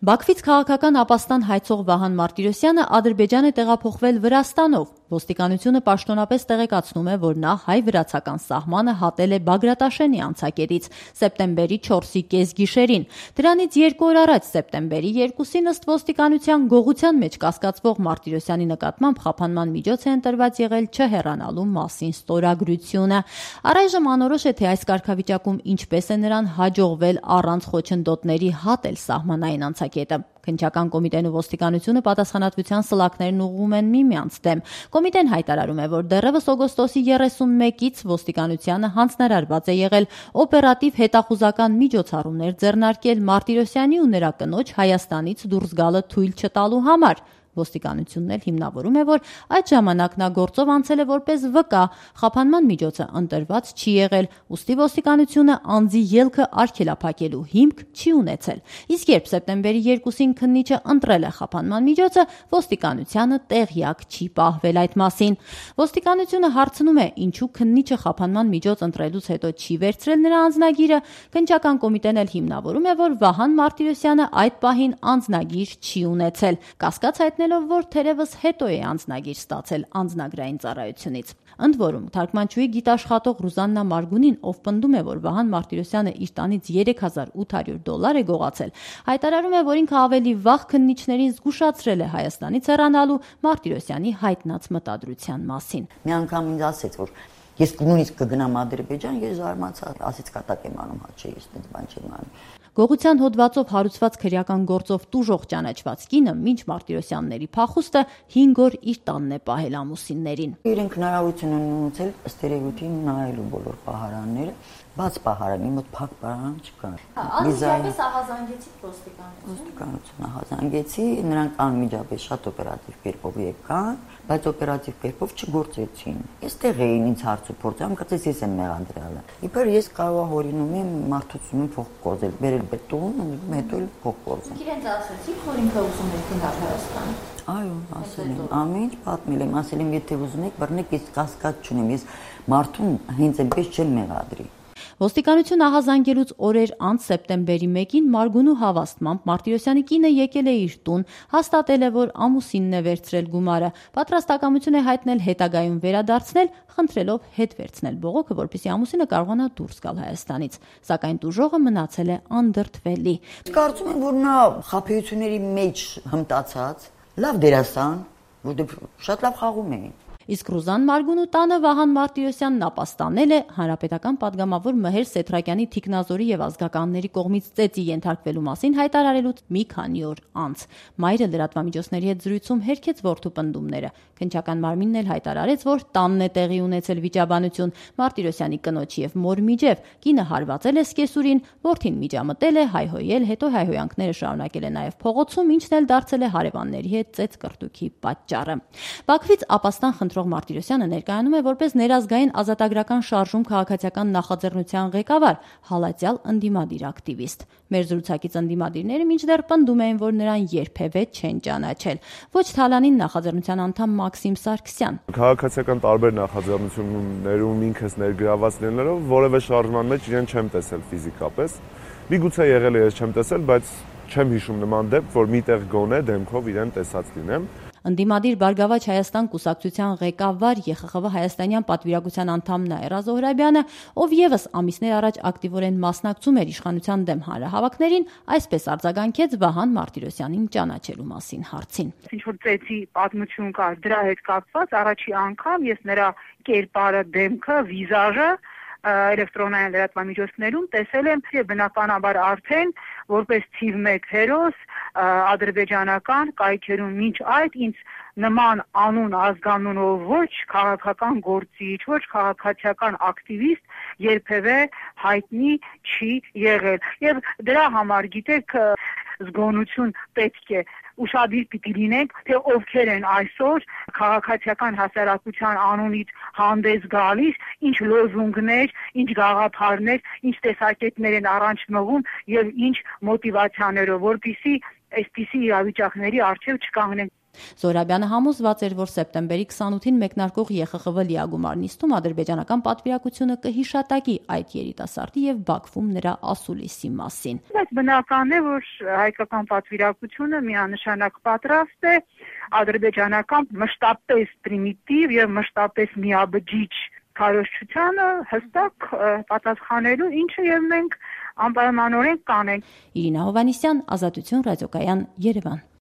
Բաքվից քաղաքական ապաստան հայցող Վահան Մարտիրոսյանը Ադրբեջան է տեղափոխվել Վրաստանով։ Ոստիկանությունը պաշտոնապես տեղեկացնում է, որ նա հայ-վրացական սահմանը հատել է Բագրատաշենի անցակետից սեպտեմբերի 4-ի կեսգիշերին։ Դրանից 2 օր առաջ սեպտեմբերի 2-ին ըստ ոստիկանության գողության մեջ կասկածվող Մարտիրոսյանի նկատմամբ խափանման միջոց է ընտրված եղել չհեռանալու մասին ստորագրությունը։ Առայժմ անորոշ է, թե այս կարգավիճակում ինչպես է նրան հաջողվել առանց խոչընդոտների հատել սահմանային անցակետը։ Քննչական կոմիտեն ու ոստիկանությունը պատասխանատվության սլաքներն ուղղում են միմյանց դեմ։ Կոմիտեն հայտարարում է, որ դեռևս օգոստոսի 31-ից ոստիկանությանը հանձնարարված է եղել օպերատիվ հետախուզական միջոցառումներ ձեռնարկել Մարտիրոսյանի ու նրա կնոջ Հայաստանից դուրս գալը թույլ չտալու համար։ Ոստիկանությունն էլ հիմնավորում է, որ այդ ժամանակ նա գործով անցել է որպես վկա, խափանման միջոցը ընտրված չի եղել, ուստի ոստիկանությունը անձի ելքը արգելափակելու հիմք չի ունեցել։ Իսկ երբ սեպտեմբերի 2-ին քննիչը ընտրել է խափանման միջոցը, ոստիկանությանը տեղյակ չի պահվել այդ մասին։ Ոստիկանությունը հարցնում է, ինչու քննիչը խափանման միջոց ընտրելուց հետո չի վերցրել նրա անձնագիրը։ Քննչական կոմիտեն էլ հիմնավորում է, որ Վահան Մարտիրոսյանը այդ պահին անձնագիր չի ունեցել։ Կասկած հայտնելով, որ թերևս հետո է անձնագիր ստացել անձնագրային ծառայությունից։ Ընդ որում, թարգմանչուհի գիտաշխատող Ռուզաննա Մարգունին, ով պնդում է, որ Վահան Մարտիրոսյանը իր տանից $3800 է գողացել, հայտարարում է, որ ինքը ավելի վաղ քննիչներին զգուշացրել է Հայաստանից հեռանալու Մարտիրոսյանի հայտնած մտադրության մասին։ Մի անգամ ինձ ասեց, որ ես նույնիսկ կգնամ Ադրբեջան, ես զարմացա, ասեց կատակ եմ անում, չէ, ես այդպես բան չեմ անում։ Գողության հոդվածով հարուցված քրեական գործով տուժող ճանաչված կինը մինչ Մարտիրոսյանների փախուստը 5 օր իր տանն է պահել ամուսիններին։ Իրենք հնարավորություն են ունեցել ըստ երևույթին նայելու բոլոր պահարանները, բաց պահարանի մոտ փակ պահարան չկա։ Անմիջապես ահազանգեցի ոստիկանությունը ահազանգեցի, նրանք անմիջապես շատ օպերատիվ կերպով եկան, բայց օպերատիվ կերպով չգործեցին։ Ես տեղ էին ինձ հարց ու փորձ, կարծես ես եմ մեղադրյալը։ Իբր ես կարող հորինում եմ մարդուցում փող կորզել, բերել բետոն ու հետո էլ փող կորզել։ Իրենց ասացիք, որ ինքը ուզում է գնալ Հայաստան։ Այո, ասել եմ, ամեն ինչ պատմել եմ, ասել եմ, եթե ուզում եք, բռնեք, ես կասկած չունեմ, ես մարդուն հենց այնպես չեմ մեղադրի։ Ոստիկանություն ահազանգելուց օրեր անց սեպտեմբերի 1-ին Մարգունու հավաստմամբ Մարտիրոսյանի կինը եկել է իր տուն, հաստատել է, որ ամուսինն է վերցրել գումարը, պատրաստակամություն է հայտնել հետագայում վերադարձնել, խնդրելով հետ վերցնել բողոքը, որպեսզի ամուսինը կարողանա դուրս գալ Հայաստանից, սակայն տուժողը մնացել է անդրդվելի։ Կարծում եմ, որ նա խաբեությունների մեջ հմտացած, լավ դերասան, որտեղ շատ լավ խաղում էին։ Իսկ Ռուզան Մարգունու տանը Վահան Մարտիրոսյանն ապաստանել է հանրապետական պատգամավոր Մհեր Սեթրակյանի թիկնազորի եւ ազգականների կողմից ծեծի ենթարկվելու մասին հայտարարելուց մի քանի օր անց։ Մայրը լրատվամիջոցների հետ զրույցում հերքեց որդու պնդումները։ Քննչական մարմինն էլ հայտարարեց, որ տանն է տեղի ունեցել վիճաբանություն Մարտիրոսյանի կնոջ եւ մոր միջև։ Կինը հարվածել է սկեսուրին, որդին միջամտել է, հայհոյել, հետո հայհոյանքները շարունակել է նաեւ փողոցում, ինչն էլ դարձել է հարևանների հետ ծեծկռտուքի պատճառը։ Բաքվից ապաստան խնդրող Մարտիրոսյանը ներկայանում է որպես ներազգային ազատագրական շարժում քաղաքացիական նախաձեռնության ղեկավար, հալածյալ ընդդիմադիր ակտիվիստ։ Մեր զրուցակից ընդդիմադիրները մինչդեռ պնդում էին, որ նրան երբևէ չեն ճանաչել։ Ոչ Թալանին նախաձեռնության անդամ Մաքսիմ Սարգսյան։ Քաղաքացիական տարբեր նախաձեռնություններում ինքս ներգրաված լինելով որևէ շարժման մեջ իրեն չեմ տեսել ֆիզիկապես։ Միգուցե եղել է ես չեմ տեսել, բայց չեմ հիշում նման դեպք, որ միտեղ գոնե դեմքով իրեն տեսած լինեմ։ Ընդդիմադիր Բարգավաճ Հայաստան կուսակցության ղեկավար ԵԽԽՎ հայաստանյան պատվիրակության անդամ Նաիրա Զոհրաբյանը, ով եւս ամիսներ առաջ ակտիվորեն մասնակցում էր իշխանության դեմ հանրահավաքներին, այսպես արձագանքեց Վահան Մարտիրոսյանին ճանաչելու մասին հարցին։ Ինչ որ ծեծի պատմություն կար դրա հետ կապված, առաջի անգամ ես նրա կերպարը, դեմքը, վիզաժը էլեկտրոնային լրատվամիջոցներում տեսել եմ եւ բնականաբար արդեն որպես թիվ 1 հերոս ադրբեջանական կայքերում մինչ այդ ինձ նման անուն ազգանունով ոչ քաղաքական գործիչ, ոչ քաղաքացիական ակտիվիստ երբևէ հայտնի չի եղել եւ դրա համար գիտեք զգոնություն պետք է ուշադիր պիտի լինենք, թե ովքեր են այսօր քաղաքացիական հասարակության անունից հանդես գալիս, ինչ լոզունգներ, ինչ գաղափարներ, ինչ տեսակետներ են առաջ մղում եւ ինչ մոտիվացիաներով, որպեսզի այսպիսի իրավիճակների առջև չկանգնենք։ Զոհրաբյանը համոզված էր, որ սեպտեմբերի 28-ին մեկնարկող ԵԽԽՎ լիագումար նիստում ադրբեջանական պատվիրակությունը կհիշատակի այդ երիտասարդի եւ Բաքվում նրա ասուլիսի մասին։ Բայց բնական է, որ հայկական պատվիրակությունը միանշանակ պատրաստ է ադրբեջանական մշտապես պրիմիտիվ եւ մշտապես միաբջիջ քարոզչությանը հստակ պատասխանելու, ինչը եւ մենք անպայմանորեն կանենք։ Իրինա Հովհաննիսյան, Ազատություն ռադիոկայան, Երևան։